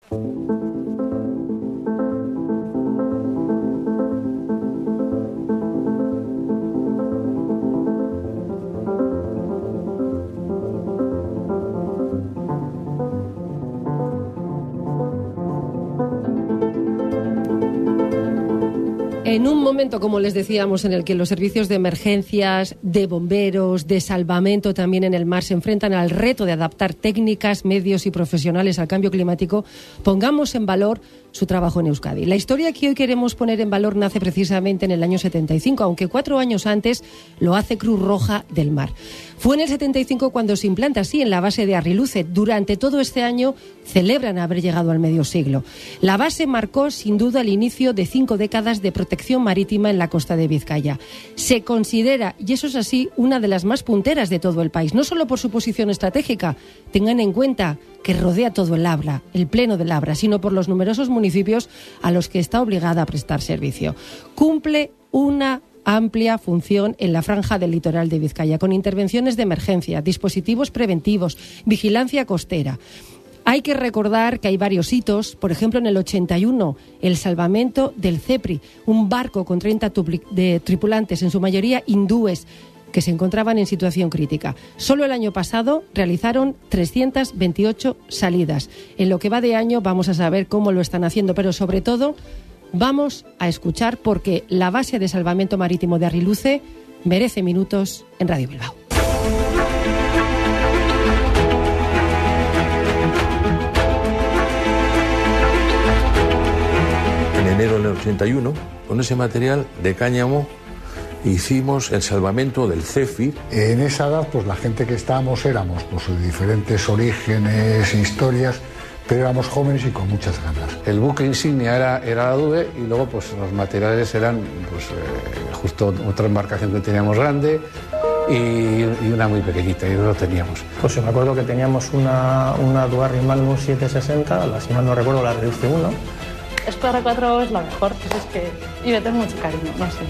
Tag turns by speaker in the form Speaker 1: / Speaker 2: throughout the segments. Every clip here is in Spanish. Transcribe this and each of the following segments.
Speaker 1: En un momento, como les decíamos, en el que los servicios de emergencias, de bomberos, de salvamento también en el mar se enfrentan al reto de adaptar técnicas, medios y profesionales al cambio climático, pongamos en valor su trabajo en Euskadi. La historia que hoy queremos poner en valor nace precisamente en el año 75, aunque 4 años antes lo hace Cruz Roja del Mar. Fue en el 75 cuando se implanta así en la base de Arriluce. Durante todo este año celebran haber llegado al medio siglo. La base marcó sin duda el inicio de 5 décadas de protección marítima en la costa de Vizcaya. Se considera, y eso es así, una de las más punteras de todo el país, no solo por su posición estratégica, tengan en cuenta que rodea todo el Abra, el pleno del Abra, sino por los numerosos municipios a los que está obligada a prestar servicio. Cumple una amplia función en la franja del litoral de Vizcaya, con intervenciones de emergencia, dispositivos preventivos, vigilancia costera. Hay que recordar que hay varios hitos, por ejemplo, en el 81, el salvamento del Cepri, un barco con 30 tripulantes, en su mayoría hindúes, que se encontraban en situación crítica. Solo el año pasado realizaron 328 salidas. En lo que va de año vamos a saber cómo lo están haciendo, pero sobre todo vamos a escuchar porque la base de salvamento marítimo de Arriluce merece minutos en Radio Bilbao.
Speaker 2: En enero del 81, con ese material de cáñamo, hicimos el salvamento del Zéfir. En esa edad, pues la gente que estábamos éramos de diferentes orígenes, historias, pero éramos jóvenes y con muchas ganas.
Speaker 3: El buque insignia era la Dube y luego pues los materiales eran justo otra embarcación que teníamos grande y una muy pequeñita y no lo teníamos.
Speaker 4: Pues me acuerdo que teníamos una Duarri Magnum 760, si mal no recuerdo la Reduce 1.
Speaker 5: Escuadra 4 es la mejor, pues es que y le tengo mucho cariño, no sé.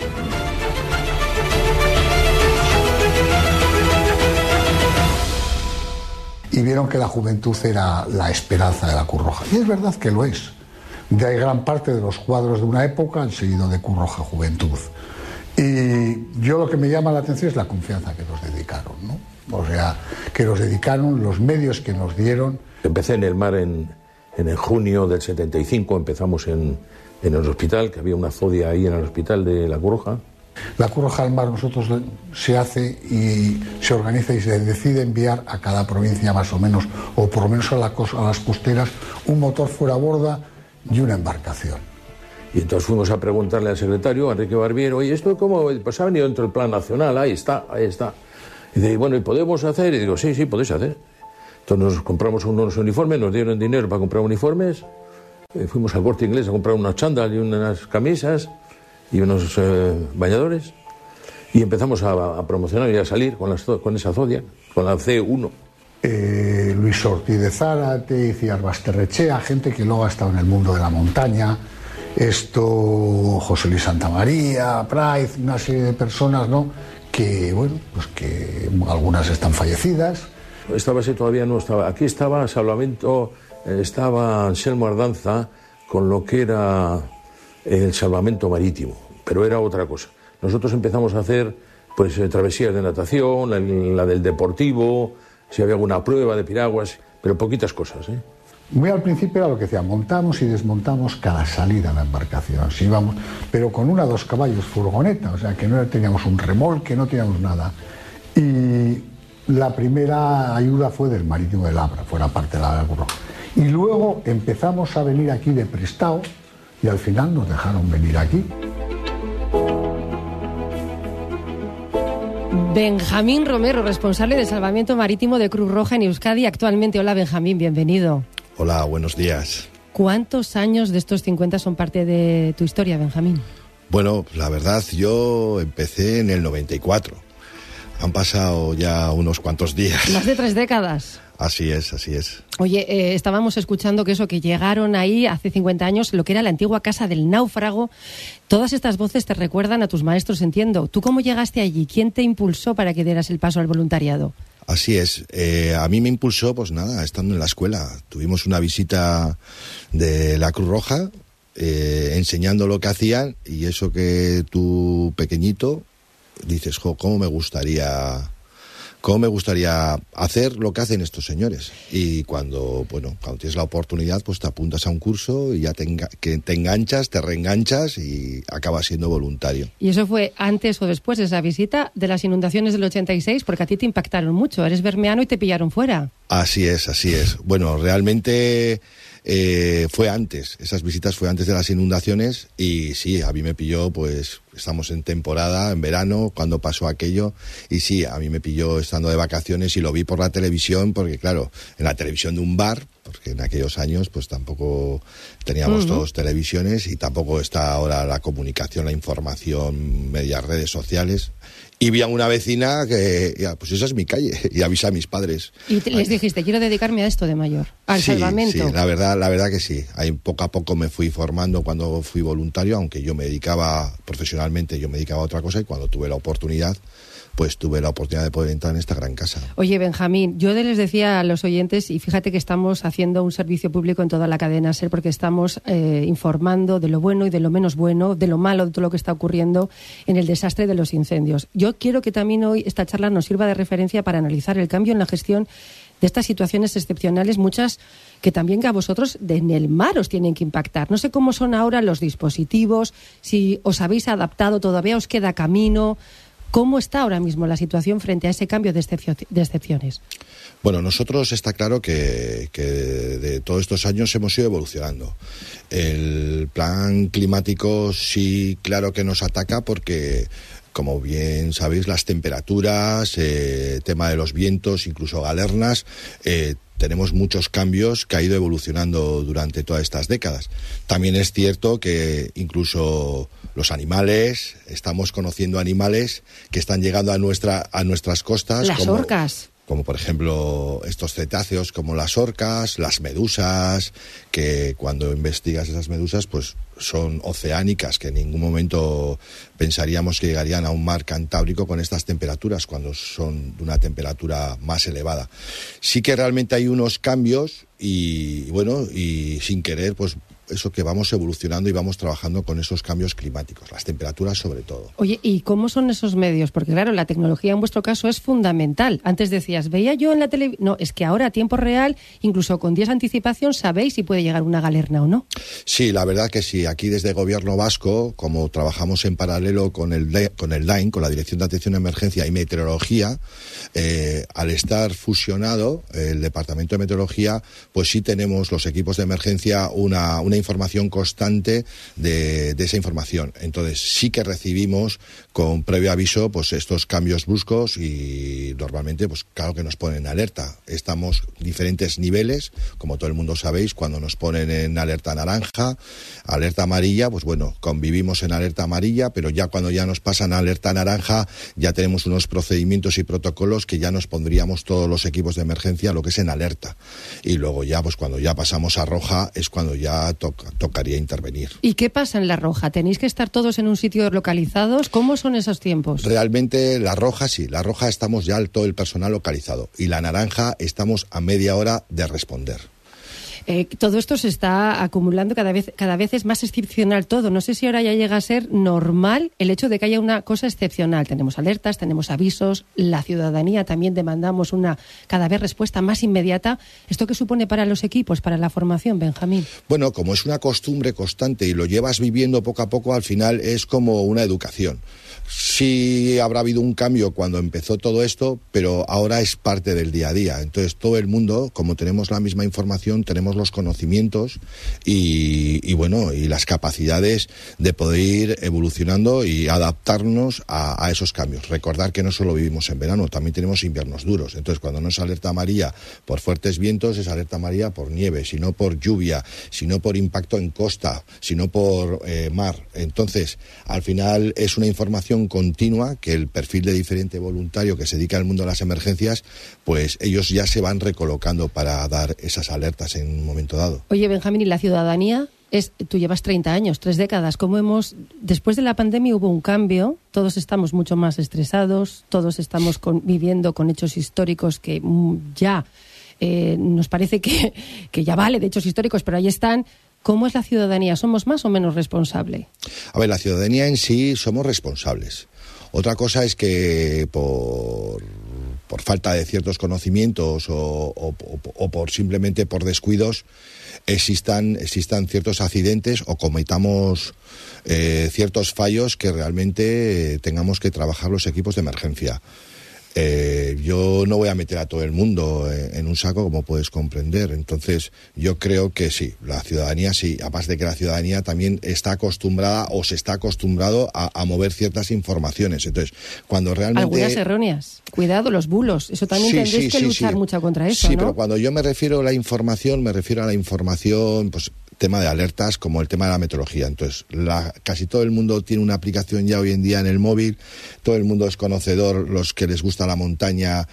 Speaker 2: Y vieron que la juventud era la esperanza de la Cruz Roja. Y es verdad que lo es. De ahí gran parte de los cuadros de una época han seguido de Cruz Roja Juventud. Y yo lo que me llama la atención es la confianza que nos dedicaron, ¿no? O sea, que nos dedicaron, los medios que nos dieron. Empecé en el mar en junio del 75, empezamos en el hospital, que había una zodia ahí en el hospital de la Cruz Roja. La Cruz Roja del Mar nosotros se hace y se organiza y se decide enviar a cada provincia más o menos, o por lo menos a las costeras, un motor fuera a borda y una embarcación. Y entonces fuimos a preguntarle al secretario, Enrique Barbiero, oye, ¿esto cómo? Pues ha venido dentro del plan nacional, ahí está. Y dice, bueno, ¿y podemos hacer? Y digo, sí, podéis hacer. Entonces nos compramos unos uniformes, nos dieron dinero para comprar uniformes, fuimos al Corte Inglés a comprar unas chándal y unas camisas y unos bañadores, y empezamos a promocionar y a salir con esa zodia, con la C1. Luis Ortiz de Zárate, Iciar Basterrechea, gente que luego ha estado en el mundo de la montaña, José Luis Santamaría, Price, una serie de personas, ¿no? Que, bueno, pues que algunas están fallecidas. Esta base todavía no estaba. Aquí estaba Salvamento, estaba Anselmo Ardanza con lo que era el salvamento marítimo, pero era otra cosa. Nosotros empezamos a hacer travesías de natación, la del deportivo, si había alguna prueba de piraguas, pero poquitas cosas, ¿eh? Muy al principio era lo que decía, montamos y desmontamos cada salida de la embarcación, si íbamos, pero con 1 o 2 caballos furgoneta, o sea que no teníamos un remolque, no teníamos nada. Y la primera ayuda fue del Marítimo del Abra, fuera parte de la Cruz Roja. Y luego empezamos a venir aquí de prestado y al final nos dejaron venir aquí.
Speaker 1: Benjamín Romero, responsable de salvamento marítimo de Cruz Roja en Euskadi actualmente. Hola Benjamín, bienvenido.
Speaker 6: Hola, buenos días.
Speaker 1: ¿Cuántos años de estos 50 son parte de tu historia, Benjamín?
Speaker 6: Bueno, la verdad, yo empecé en el 94. Han pasado ya unos cuantos días.
Speaker 1: Más de 3 décadas.
Speaker 6: Así es, así es.
Speaker 1: Oye, estábamos escuchando que llegaron ahí hace 50 años, lo que era la antigua Casa del Náufrago. Todas estas voces te recuerdan a tus maestros, entiendo. ¿Tú cómo llegaste allí? ¿Quién te impulsó para que dieras el paso al voluntariado?
Speaker 6: Así es. A mí me impulsó, pues nada, estando en la escuela. Tuvimos una visita de la Cruz Roja, enseñando lo que hacían, y eso que tú, pequeñito, dices, ¿cómo me gustaría hacer lo que hacen estos señores? Y cuando tienes la oportunidad, pues te apuntas a un curso y ya te enganchas, te reenganchas y acabas siendo voluntario.
Speaker 1: ¿Y eso fue antes o después de esa visita de las inundaciones del 86? Porque a ti te impactaron mucho, eres bermeano y te pillaron fuera.
Speaker 6: Así es. Bueno, realmente fue antes, esas visitas fue antes de las inundaciones, y sí, a mí me pilló, pues estamos en temporada, en verano, cuando pasó aquello, y sí, a mí me pilló estando de vacaciones y lo vi por la televisión, porque claro, en la televisión de un bar, porque en aquellos años pues tampoco teníamos todos televisiones y tampoco está ahora la comunicación, la información, medias redes sociales. Y vi a una vecina que, pues esa es mi calle, y avisa a mis padres.
Speaker 1: Y les dijiste, quiero dedicarme a esto de mayor, al salvamento.
Speaker 6: Sí, la verdad que sí. Ahí poco a poco me fui formando cuando fui voluntario, aunque yo me dedicaba profesionalmente, a otra cosa, y cuando tuve la oportunidad, pues tuve la oportunidad de poder entrar en esta gran casa.
Speaker 1: Oye, Benjamín, yo les decía a los oyentes, y fíjate que estamos haciendo un servicio público en toda la cadena SER, porque estamos informando de lo bueno y de lo menos bueno, de lo malo, de todo lo que está ocurriendo en el desastre de los incendios. Yo quiero que también hoy esta charla nos sirva de referencia para analizar el cambio en la gestión de estas situaciones excepcionales, muchas que también a vosotros en el mar os tienen que impactar. No sé cómo son ahora los dispositivos, si os habéis adaptado, todavía os queda camino. ¿Cómo está ahora mismo la situación frente a ese cambio de excepciones?
Speaker 6: Bueno, nosotros está claro que de todos estos años hemos ido evolucionando. El plan climático sí, claro que nos ataca porque, como bien sabéis, las temperaturas, tema de los vientos, incluso galernas, tenemos muchos cambios que ha ido evolucionando durante todas estas décadas. También es cierto que incluso los animales, estamos conociendo animales que están llegando a nuestras costas.
Speaker 1: Las orcas.
Speaker 6: Como por ejemplo estos cetáceos como las orcas, las medusas, que cuando investigas esas medusas pues son oceánicas, que en ningún momento pensaríamos que llegarían a un mar Cantábrico con estas temperaturas, cuando son de una temperatura más elevada. Sí que realmente hay unos cambios y sin querer pues eso, que vamos evolucionando y vamos trabajando con esos cambios climáticos, las temperaturas sobre todo.
Speaker 1: Oye, ¿y cómo son esos medios? Porque claro, la tecnología en vuestro caso es fundamental. Antes decías, veía yo en la televisión. No, es que ahora a tiempo real, incluso con días de anticipación, sabéis si puede llegar una galerna o no.
Speaker 6: Sí, la verdad que sí. Aquí desde Gobierno Vasco, como trabajamos en paralelo con el DAIN, con la Dirección de Atención a Emergencia y Meteorología, al estar fusionado el Departamento de Meteorología, pues sí tenemos los equipos de emergencia una información constante de esa información. Entonces sí que recibimos con previo aviso pues estos cambios bruscos, y normalmente pues claro que nos ponen en alerta. Estamos en diferentes niveles, como todo el mundo sabéis. Cuando nos ponen en alerta naranja, alerta amarilla, pues bueno, convivimos en alerta amarilla, pero ya cuando ya nos pasan a alerta naranja ya tenemos unos procedimientos y protocolos que ya nos pondríamos todos los equipos de emergencia lo que es en alerta, y luego ya pues cuando ya pasamos a roja es cuando ya tocaría intervenir.
Speaker 1: ¿Y qué pasa en la roja? ¿Tenéis que estar todos en un sitio localizados? ¿Cómo son esos tiempos?
Speaker 6: Realmente la roja sí, la roja estamos ya todo el personal localizado, y la naranja estamos a media hora de responder.
Speaker 1: Todo esto se está acumulando, cada vez es más excepcional todo. No sé si ahora ya llega a ser normal el hecho de que haya una cosa excepcional. Tenemos alertas, tenemos avisos, la ciudadanía también demandamos una cada vez respuesta más inmediata. ¿Esto qué supone para los equipos, para la formación, Benjamín?
Speaker 6: Bueno, como es una costumbre constante y lo llevas viviendo poco a poco, al final es como una educación. Sí habrá habido un cambio cuando empezó todo esto, pero ahora es parte del día a día. Entonces todo el mundo, como tenemos la misma información, tenemos los conocimientos y las capacidades de poder ir evolucionando y adaptarnos a esos cambios. Recordar que no solo vivimos en verano, también tenemos inviernos duros. Entonces cuando no es alerta amarilla por fuertes vientos, es alerta amarilla por nieve, sino por lluvia, sino por impacto en costa, sino por mar. Entonces al final es una información continua que el perfil de diferente voluntario que se dedica al mundo de las emergencias, pues ellos ya se van recolocando para dar esas alertas en un momento dado.
Speaker 1: Oye, Benjamín, ¿y la ciudadanía? Tú llevas 30 años, 3 décadas. Después de la pandemia hubo un cambio, todos estamos mucho más estresados, todos estamos viviendo con hechos históricos que ya nos parece que ya vale de hechos históricos, pero ahí están. ¿Cómo es la ciudadanía? ¿Somos más o menos responsables?
Speaker 6: A ver, la ciudadanía en sí somos responsables. Otra cosa es que por falta de ciertos conocimientos o simplemente por descuidos existan ciertos accidentes o cometamos ciertos fallos que realmente tengamos que trabajar los equipos de emergencia. Yo no voy a meter a todo el mundo en un saco, como puedes comprender. Entonces, yo creo que sí, la ciudadanía sí. Además de que la ciudadanía también está acostumbrada o se está acostumbrado a mover ciertas informaciones. Entonces, cuando realmente...
Speaker 1: Algunas erróneas. Cuidado, los bulos. Eso también tendréis que luchar mucho contra eso,
Speaker 6: Sí,
Speaker 1: ¿no?
Speaker 6: pero cuando yo me refiero a la información, pues tema de alertas como el tema de la meteorología. Entonces, casi todo el mundo tiene una aplicación ya hoy en día en el móvil, todo el mundo es conocedor, los que les gusta la montaña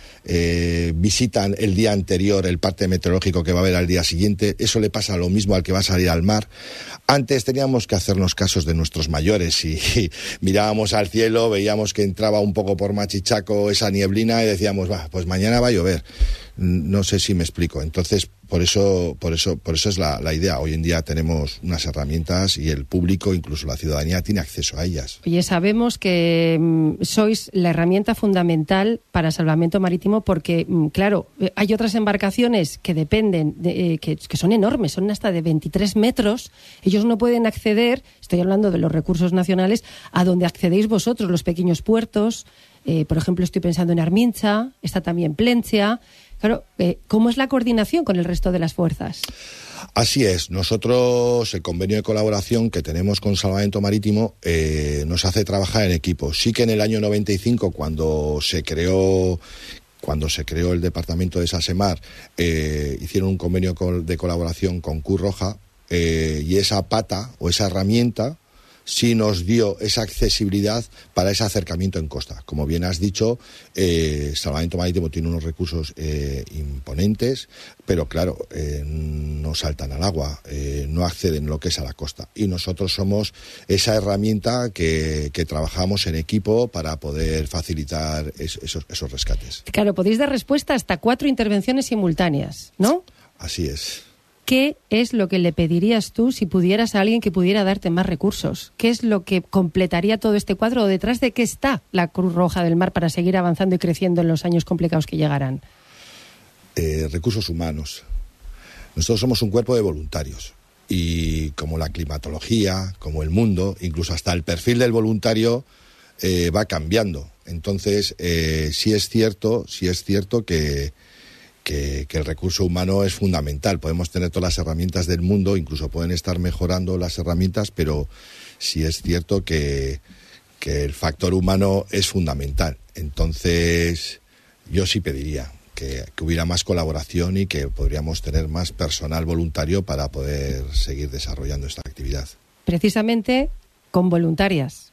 Speaker 6: visitan el día anterior el parte meteorológico que va a haber al día siguiente. Eso le pasa lo mismo al que va a salir al mar. Antes teníamos que hacernos casos de nuestros mayores y mirábamos al cielo, veíamos que entraba un poco por Machichaco esa nieblina y decíamos, pues mañana va a llover. No sé si me explico. Entonces, por eso es la idea. Hoy en día tenemos unas herramientas y el público, incluso la ciudadanía, tiene acceso a ellas.
Speaker 1: Oye, sabemos que sois la herramienta fundamental para salvamento marítimo porque, claro, hay otras embarcaciones que dependen, que son enormes, son hasta de 23 metros. Ellos no pueden acceder, estoy hablando de los recursos nacionales, a donde accedéis vosotros, los pequeños puertos. Por ejemplo, estoy pensando en Armincha, está también Plencia. Claro, ¿cómo es la coordinación con el resto de las fuerzas?
Speaker 6: Así es. Nosotros, el convenio de colaboración que tenemos con Salvamento Marítimo nos hace trabajar en equipo. Sí que en el año 95, cuando se creó el departamento de SASEMAR, hicieron un convenio de colaboración con Cruz Roja y esa pata o esa herramienta sí nos dio esa accesibilidad para ese acercamiento en costa. Como bien has dicho, Salvamento Marítimo tiene unos recursos imponentes, pero claro, no saltan al agua, no acceden lo que es a la costa. Y nosotros somos esa herramienta que trabajamos en equipo para poder facilitar esos rescates.
Speaker 1: Claro, podéis dar respuesta hasta 4 intervenciones simultáneas, ¿no?
Speaker 6: Así es.
Speaker 1: ¿Qué es lo que le pedirías tú si pudieras a alguien que pudiera darte más recursos? ¿Qué es lo que completaría todo este cuadro o detrás de qué está la Cruz Roja del Mar para seguir avanzando y creciendo en los años complicados que llegarán?
Speaker 6: Recursos humanos. Nosotros somos un cuerpo de voluntarios y como la climatología, como el mundo, incluso hasta el perfil del voluntario va cambiando. Entonces, sí es cierto que el recurso humano es fundamental. Podemos tener todas las herramientas del mundo, incluso pueden estar mejorando las herramientas, pero sí es cierto que el factor humano es fundamental. Entonces, yo sí pediría que hubiera más colaboración y que podríamos tener más personal voluntario para poder seguir desarrollando esta actividad.
Speaker 1: Precisamente con voluntarias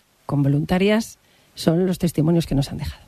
Speaker 1: son los testimonios que nos han dejado.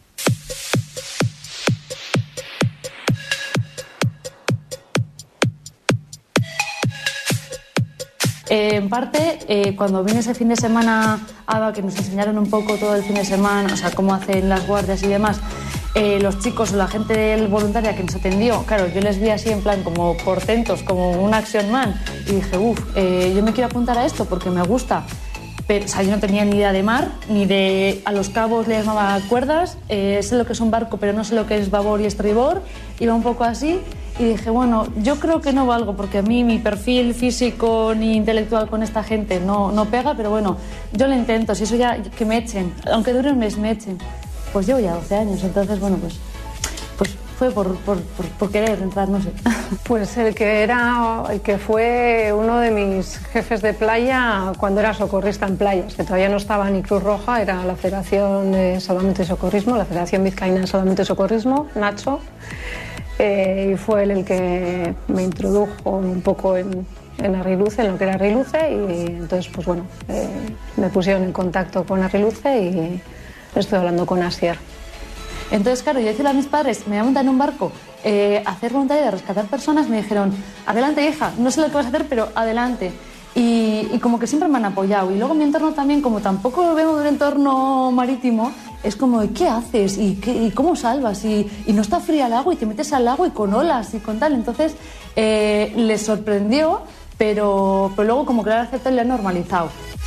Speaker 5: En parte, cuando vine ese fin de semana a ABA, que nos enseñaron un poco todo el fin de semana, o sea, cómo hacen las guardias y demás, los chicos o la gente voluntaria que nos atendió, claro, yo les vi así en plan como portentos, como un action man, y dije, yo me quiero apuntar a esto porque me gusta. Pero, o sea, yo no tenía ni idea de mar, ni de... A los cabos le llamaba cuerdas, sé lo que es un barco, pero no sé lo que es babor y estribor, iba un poco así. Y dije, bueno, yo creo que no valgo, porque a mí mi perfil físico ni intelectual con esta gente no pega, pero bueno, yo lo intento, si eso ya que me echen, aunque dure un mes me echen. Pues llevo ya 12 años, entonces bueno, pues fue por querer entrar, no sé.
Speaker 7: Pues el que fue uno de mis jefes de playa cuando era socorrista en playas, que todavía no estaba ni Cruz Roja, era la Federación de Salvamento y Socorrismo, la Federación Vizcaína de Salvamento y Socorrismo, Nacho. Y fue él el que me introdujo un poco en Arriluce, en lo que era Arriluce, y entonces pues bueno, me pusieron en contacto con Arriluce y estoy hablando con Asier.
Speaker 5: Entonces, claro, yo decía a mis padres, me voy a montar en un barco, hacer voluntariado de rescatar personas, me dijeron, adelante hija, no sé lo que vas a hacer, pero adelante. Y y como que siempre me han apoyado. Y luego mi entorno también, como tampoco vengo de un entorno marítimo, es como, ¿qué haces? ¿Y cómo salvas? Y no está fría el agua y te metes al agua y con olas y con tal. Entonces, les sorprendió, pero luego como que lo han aceptado y lo han normalizado.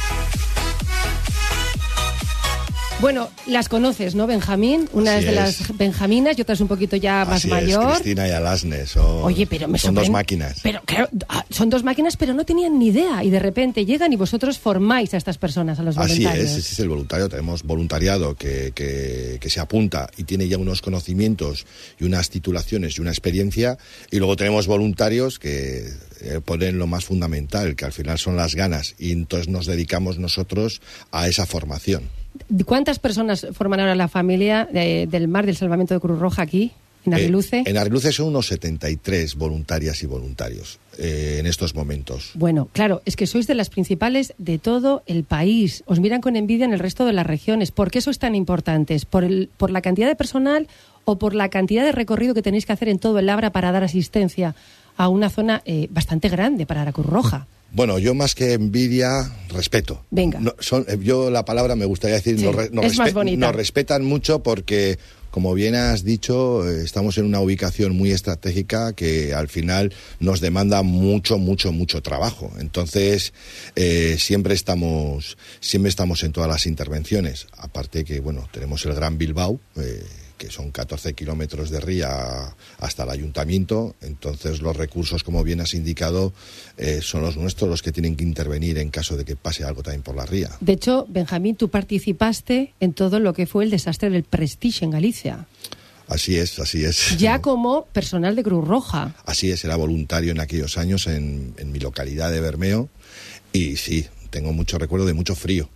Speaker 1: Bueno, las conoces, ¿no, Benjamín? Una es de las benjaminas y otra es un poquito ya más mayor.
Speaker 6: Cristina y Alasnes.
Speaker 1: Oye, pero me
Speaker 6: son
Speaker 1: sorprende.
Speaker 6: Dos máquinas.
Speaker 1: Pero claro, son dos máquinas, pero no tenían ni idea. Y de repente llegan y vosotros formáis a estas personas, a los voluntarios.
Speaker 6: Así es, ese es el voluntario. Tenemos voluntariado que se apunta y tiene ya unos conocimientos y unas titulaciones y una experiencia. Y luego tenemos voluntarios que ponen lo más fundamental, que al final son las ganas. Y entonces nos dedicamos nosotros a esa formación.
Speaker 1: ¿Cuántas personas forman ahora la familia del mar del salvamento de Cruz Roja aquí, en Arriluce?
Speaker 6: En Arriluce son unos 73 voluntarias y voluntarios en estos momentos.
Speaker 1: Bueno, claro, es que sois de las principales de todo el país. Os miran con envidia en el resto de las regiones. ¿Por qué sois tan importantes? ¿Por la cantidad de personal o por la cantidad de recorrido que tenéis que hacer en todo el Labra para dar asistencia a una zona bastante grande para la Cruz Roja?
Speaker 6: Bueno, yo más que envidia, respeto.
Speaker 1: Venga.
Speaker 6: Yo la palabra me gustaría decir,
Speaker 1: sí, es más bonita.
Speaker 6: Nos respetan mucho porque, como bien has dicho, estamos en una ubicación muy estratégica que al final nos demanda mucho trabajo. Entonces, siempre estamos en todas las intervenciones. Aparte que, bueno, tenemos el Gran Bilbao, que son 14 kilómetros de ría hasta el ayuntamiento. Entonces los recursos, como bien has indicado, son los nuestros los que tienen que intervenir en caso de que pase algo también por la ría.
Speaker 1: De hecho, Benjamín, tú participaste en todo lo que fue el desastre del Prestige en Galicia.
Speaker 6: Así es.
Speaker 1: Ya como personal de Cruz Roja.
Speaker 6: Así es, era voluntario en aquellos años en mi localidad de Bermeo y sí, tengo mucho recuerdo de mucho frío,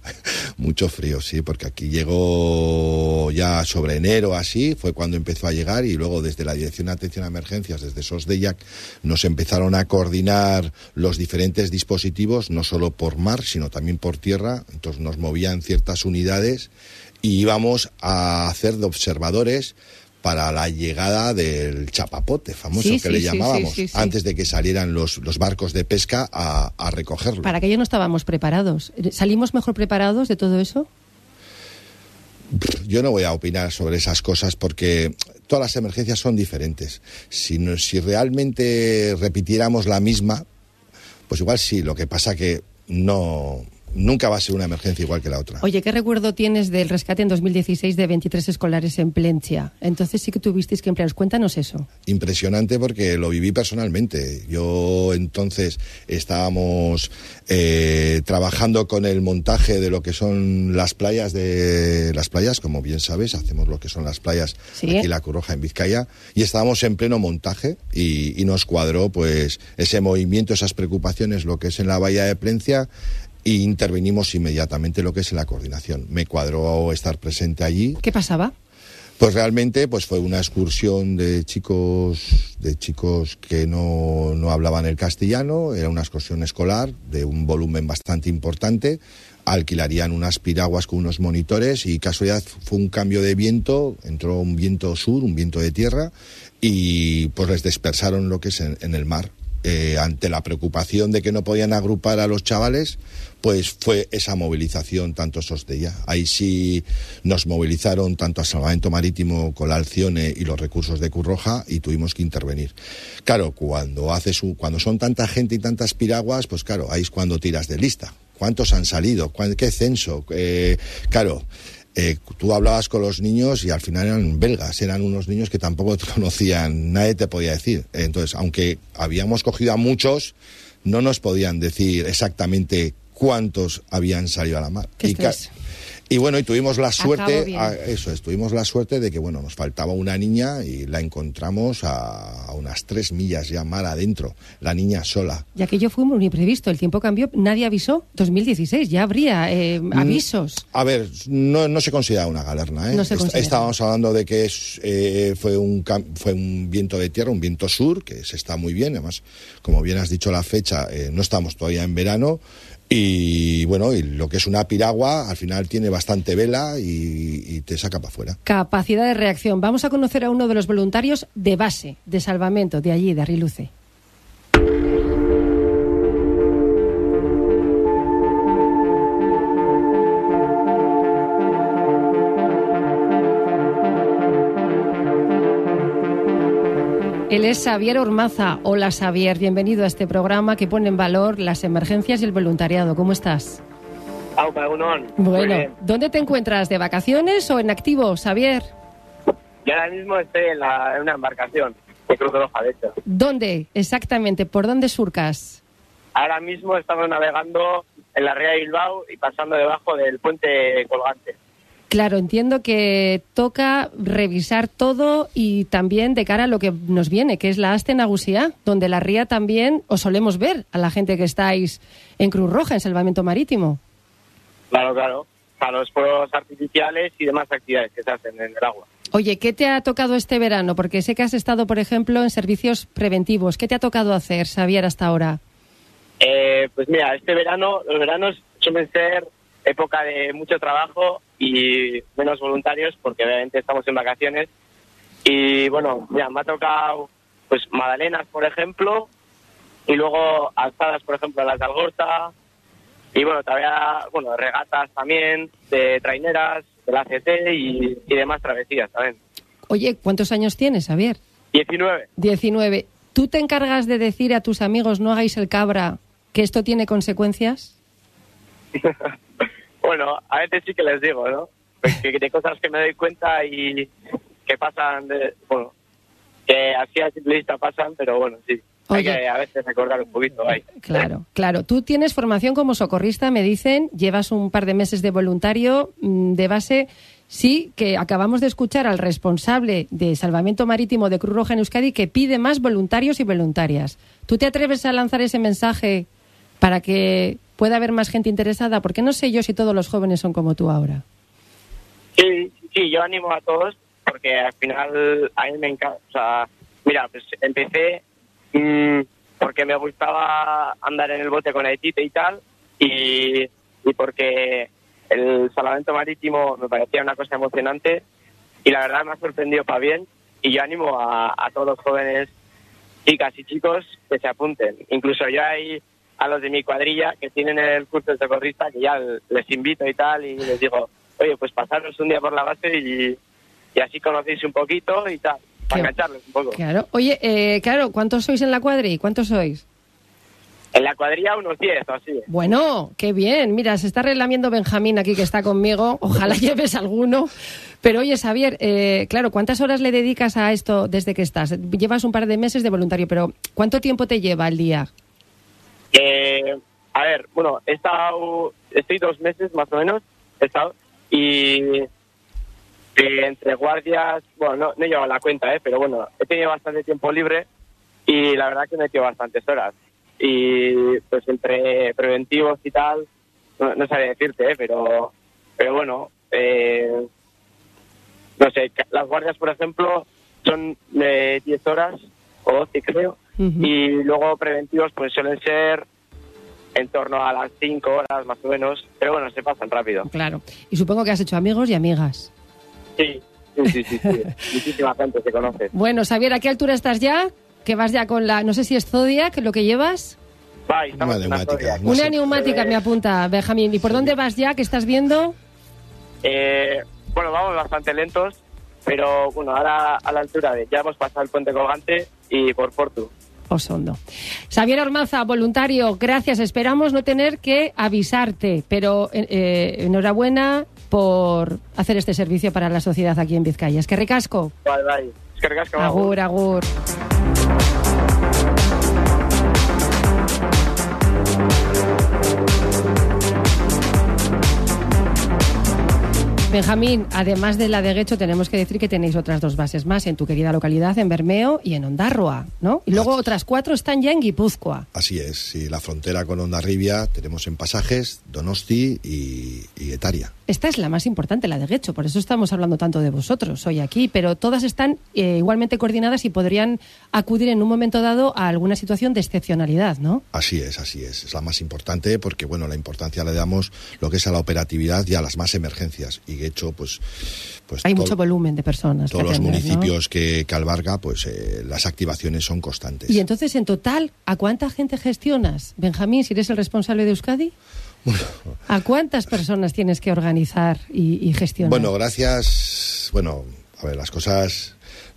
Speaker 6: sí, porque aquí llegó ya sobre enero, así, fue cuando empezó a llegar y luego desde la Dirección de Atención a Emergencias, desde SOSDEIAC, nos empezaron a coordinar los diferentes dispositivos, no solo por mar, sino también por tierra, entonces nos movían ciertas unidades y íbamos a hacer de observadores para la llegada del chapapote famoso le llamábamos, antes de que salieran los barcos de pesca a recogerlo.
Speaker 1: Para aquello no estábamos preparados. ¿Salimos mejor preparados de todo eso?
Speaker 6: Yo no voy a opinar sobre esas cosas porque todas las emergencias son diferentes. Si realmente repitiéramos la misma, pues igual sí, lo que pasa que nunca va a ser una emergencia igual que la otra.
Speaker 1: Oye, ¿qué recuerdo tienes del rescate en 2016 de 23 escolares en Plencia? Entonces sí que tuvisteis que emplearos. Cuéntanos eso.
Speaker 6: Impresionante porque lo viví personalmente. Yo entonces estábamos trabajando con el montaje de lo que son las playas, como bien sabes, hacemos lo que son las playas aquí en la Cruz Roja en Vizcaya, y estábamos en pleno montaje y nos cuadró pues ese movimiento, esas preocupaciones, lo que es en la bahía de Plencia, y intervenimos inmediatamente lo que es en la coordinación. Me cuadró estar presente allí.
Speaker 1: ¿Qué pasaba?
Speaker 6: Pues realmente pues fue una excursión de chicos que no hablaban el castellano, era una excursión escolar de un volumen bastante importante, alquilarían unas piraguas con unos monitores y casualidad fue un cambio de viento, entró un viento sur, un viento de tierra y pues les dispersaron lo que es en el mar. Ante la preocupación de que no podían agrupar a los chavales, pues fue esa movilización tanto SOSDEIA. Ahí sí nos movilizaron tanto a Salvamento Marítimo con la Alcione y los recursos de Cruz Roja y tuvimos que intervenir. Claro, cuando son tanta gente y tantas piraguas, pues claro, ahí es cuando tiras de lista. ¿Cuántos han salido? ¿Qué censo? Claro. Tú hablabas con los niños y al final eran belgas, eran unos niños que tampoco te conocían, nadie te podía decir. Entonces, aunque habíamos cogido a muchos, no nos podían decir exactamente cuántos habían salido a la mar. Y bueno, y tuvimos la suerte, tuvimos la suerte de que bueno, nos faltaba una niña y la encontramos a unas 3 millas ya mar adentro, la niña sola.
Speaker 1: Y aquello fue muy imprevisto, el tiempo cambió, nadie avisó, 2016, ya habría avisos.
Speaker 6: A ver, no se considera una galerna, ¿eh?
Speaker 1: No se considera.
Speaker 6: Estábamos hablando de que fue un viento de tierra, un viento sur, que se está muy bien, además, como bien has dicho la fecha, no estamos todavía en verano. Y bueno, y lo que es una piragua, al final tiene bastante vela y te saca para afuera.
Speaker 1: Capacidad de reacción. Vamos a conocer a uno de los voluntarios de base, de salvamento, de allí, de Arriluce. Él es Xavier Ormaza. Hola, Xavier, bienvenido a este programa que pone en valor las emergencias y el voluntariado. ¿Cómo estás? Bueno, ¿dónde te encuentras? ¿De vacaciones o en activo, Xavier?
Speaker 8: Yo ahora mismo estoy en una embarcación de Cruz Roja, de hecho.
Speaker 1: ¿Dónde exactamente? ¿Por dónde surcas?
Speaker 8: Ahora mismo estamos navegando en la ría de Bilbao y pasando debajo del puente colgante.
Speaker 1: Claro, entiendo que toca revisar todo y también de cara a lo que nos viene, que es la Aste Nagusia, donde la ría también os solemos ver a la gente que estáis en Cruz Roja, en Salvamento Marítimo.
Speaker 8: Claro. Para los fuegos artificiales y demás actividades que se hacen en el agua.
Speaker 1: Oye, ¿qué te ha tocado este verano? Porque sé que has estado, por ejemplo, en servicios preventivos. ¿Qué te ha tocado hacer, Xavier, hasta ahora?
Speaker 8: Pues mira, los veranos suelen ser época de mucho trabajo y menos voluntarios porque obviamente estamos en vacaciones. Y bueno, mira, me ha tocado pues magdalenas, por ejemplo, y luego alzadas, por ejemplo, en las de Algorta. Y bueno, todavía, regatas también, de traineras, del ACT y demás travesías también.
Speaker 1: Oye, ¿cuántos años tienes, Xavier?
Speaker 8: 19.
Speaker 1: 19. ¿Tú te encargas de decir a tus amigos no hagáis el cabra que esto tiene consecuencias?
Speaker 8: Bueno, a veces sí que les digo, ¿no? Pues que de cosas que me doy cuenta y que pasan, que así a simple vista pasan, pero bueno, sí. Oye, hay que a veces recordar un poquito ahí.
Speaker 1: Claro. Tú tienes formación como socorrista, me dicen, llevas un par de meses de voluntario de base. Sí, que acabamos de escuchar al responsable de Salvamento Marítimo de Cruz Roja en Euskadi que pide más voluntarios y voluntarias. ¿Tú te atreves a lanzar ese mensaje para que pueda haber más gente interesada? Porque no sé yo si todos los jóvenes son como tú ahora.
Speaker 8: Sí, yo animo a todos porque al final a mí me encanta. O sea, mira, pues empecé porque me gustaba andar en el bote con Aitite y tal y porque el Salvamento Marítimo me parecía una cosa emocionante y la verdad me ha sorprendido para bien y yo animo a todos los jóvenes, chicas y chicos que se apunten. Incluso yo hay a los de mi cuadrilla que tienen el curso de socorrista que ya les invito y tal y les digo, oye, pues pasaros un día por la base y así conocéis un poquito y tal, para engancharles un poco.
Speaker 1: Claro. Oye, ¿cuántos sois en la cuadrilla? ¿Cuántos sois?
Speaker 8: En la cuadrilla unos 10 o así.
Speaker 1: Bueno, qué bien. Mira, se está relamiendo Benjamín aquí que está conmigo. Ojalá lleves alguno. Pero oye, Xavier, ¿cuántas horas le dedicas a esto desde que estás? Llevas un par de meses de voluntario, pero ¿cuánto tiempo te lleva el día?
Speaker 8: A ver, estoy 2 meses más o menos, y entre guardias, no he llevado la cuenta, pero bueno, he tenido bastante tiempo libre y la verdad que me he metido bastantes horas. Y pues entre preventivos y tal, no sabría decirte, pero bueno, no sé, las guardias, por ejemplo, son de 10 horas o 12, creo, y luego preventivos pues suelen ser en torno a las 5 horas más o menos, pero bueno, se pasan rápido.
Speaker 1: Claro, y supongo que has hecho amigos y amigas.
Speaker 8: Sí. Muchísima gente se conoce.
Speaker 1: Bueno, Xavier, ¿a qué altura estás ya? Que vas ya con la, no sé si es Zodiac lo que llevas.
Speaker 8: Una neumática.
Speaker 1: Una neumática me apunta, Benjamín. ¿Y por dónde vas ya? ¿Qué estás viendo?
Speaker 8: Vamos bastante lentos, pero bueno, ahora a la altura de, ya hemos pasado el puente colgante y por Portu.
Speaker 1: Osondo. Xavier Ormaza, voluntario, gracias. Esperamos no tener que avisarte, pero enhorabuena por hacer este servicio para la sociedad aquí en Vizcaya. Es que ricasco.
Speaker 8: Bye. Es que ricasco.
Speaker 1: Agur. Benjamín, además de la de Guecho, tenemos que decir que tenéis otras 2 bases más en tu querida localidad, en Bermeo y en Ondarroa, ¿no? Y luego otras 4 están ya en Guipúzcoa.
Speaker 6: Así es, sí, la frontera con Hondarribia tenemos en Pasajes, Donosti y Getaria.
Speaker 1: Esta es la más importante, la de Guecho, por eso estamos hablando tanto de vosotros hoy aquí, pero todas están igualmente coordinadas y podrían acudir en un momento dado a alguna situación de excepcionalidad, ¿no?
Speaker 6: Así es, es la más importante porque, bueno, la importancia le damos lo que es a la operatividad y a las más emergencias. Y Guecho, pues
Speaker 1: hay mucho volumen de personas.
Speaker 6: Todos los municipios, ¿no?, que alberga, pues las activaciones son constantes.
Speaker 1: Y entonces, en total, ¿a cuánta gente gestionas? Benjamín, si eres el responsable de Euskadi. Bueno, ¿a cuántas personas tienes que organizar y gestionar?
Speaker 6: Bueno, gracias. Bueno, a ver, las cosas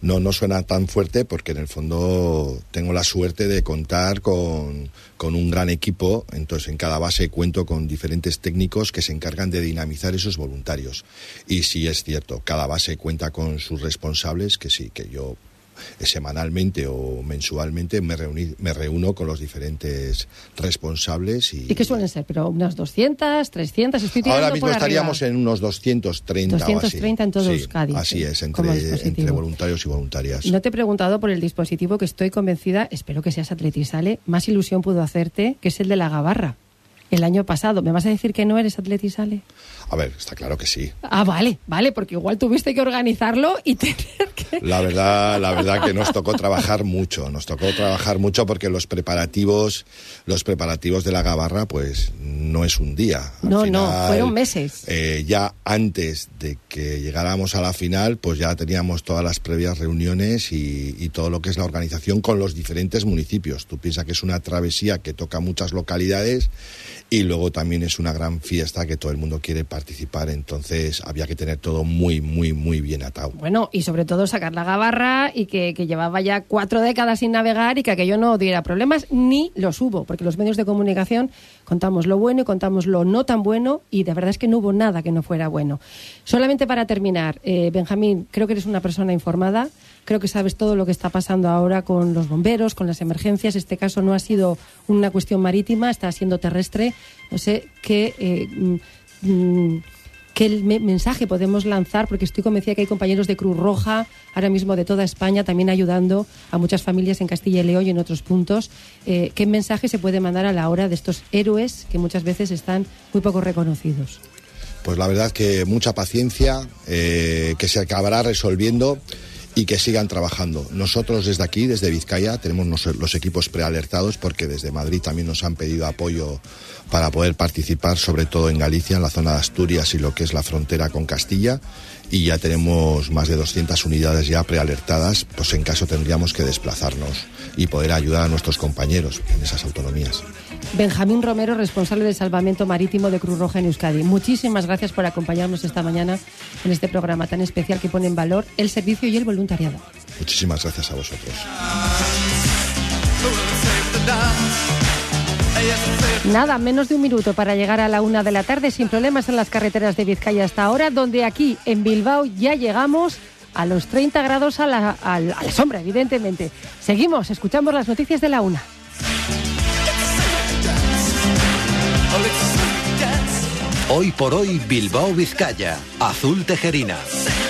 Speaker 6: no suena tan fuerte porque en el fondo tengo la suerte de contar con un gran equipo. Entonces en cada base cuento con diferentes técnicos que se encargan de dinamizar esos voluntarios. Y sí es cierto, cada base cuenta con sus responsables, que sí, que yo semanalmente o mensualmente me reúno con los diferentes responsables. ¿Y
Speaker 1: qué suelen ser? ¿Pero unas 200, 300? Estoy tirando
Speaker 6: ahora mismo
Speaker 1: por
Speaker 6: estaríamos
Speaker 1: arriba.
Speaker 6: en unos 230
Speaker 1: 230 en todo Euskadi.
Speaker 6: Así es, entre voluntarios y voluntarias.
Speaker 1: No te he preguntado por el dispositivo que estoy convencida, espero que seas Atletisale, más ilusión pudo hacerte, que es el de la gabarra. El año pasado. ¿Me vas a decir que no eres Atletisale?
Speaker 6: A ver, está claro que sí.
Speaker 1: Ah, vale, porque igual tuviste que organizarlo y tener que...
Speaker 6: La verdad que nos tocó trabajar mucho porque los preparativos de la gabarra, pues no es un día.
Speaker 1: Al final, fueron meses.
Speaker 6: Ya antes de que llegáramos a la final, pues ya teníamos todas las previas reuniones y todo lo que es la organización con los diferentes municipios. Tú piensas que es una travesía que toca muchas localidades y luego también es una gran fiesta que todo el mundo quiere participar, entonces había que tener todo muy, muy, muy bien atado.
Speaker 1: Bueno, y sobre todo sacar la gabarra y que llevaba ya 4 décadas sin navegar y que aquello no diera problemas, ni los hubo, porque los medios de comunicación contamos lo bueno y contamos lo no tan bueno y de verdad es que no hubo nada que no fuera bueno. Solamente para terminar, Benjamín, creo que eres una persona informada. Creo que sabes todo lo que está pasando ahora con los bomberos, con las emergencias. Este caso no ha sido una cuestión marítima, está siendo terrestre. No sé qué mensaje podemos lanzar, porque estoy convencida que hay compañeros de Cruz Roja, ahora mismo de toda España, también ayudando a muchas familias en Castilla y León y en otros puntos. ¿Qué mensaje se puede mandar a la hora de estos héroes que muchas veces están muy poco reconocidos?
Speaker 6: Pues la verdad que mucha paciencia, que se acabará resolviendo y que sigan trabajando. Nosotros desde aquí, desde Vizcaya, tenemos los equipos prealertados porque desde Madrid también nos han pedido apoyo para poder participar, sobre todo en Galicia, en la zona de Asturias y lo que es la frontera con Castilla, y ya tenemos más de 200 unidades ya prealertadas, pues en caso tendríamos que desplazarnos y poder ayudar a nuestros compañeros en esas autonomías.
Speaker 1: Benjamín Romero, responsable de salvamento marítimo de Cruz Roja en Euskadi. Muchísimas gracias por acompañarnos esta mañana en este programa tan especial que pone en valor el servicio y el voluntariado.
Speaker 6: Muchísimas gracias a vosotros.
Speaker 1: Nada, menos de un minuto para llegar a la 1 de la tarde sin problemas en las carreteras de Vizcaya hasta ahora, donde aquí en Bilbao ya llegamos a los 30 grados a la sombra, evidentemente. Seguimos, escuchamos las noticias de la 1.
Speaker 9: Hoy por hoy Bilbao Vizcaya, Azul Tejerina.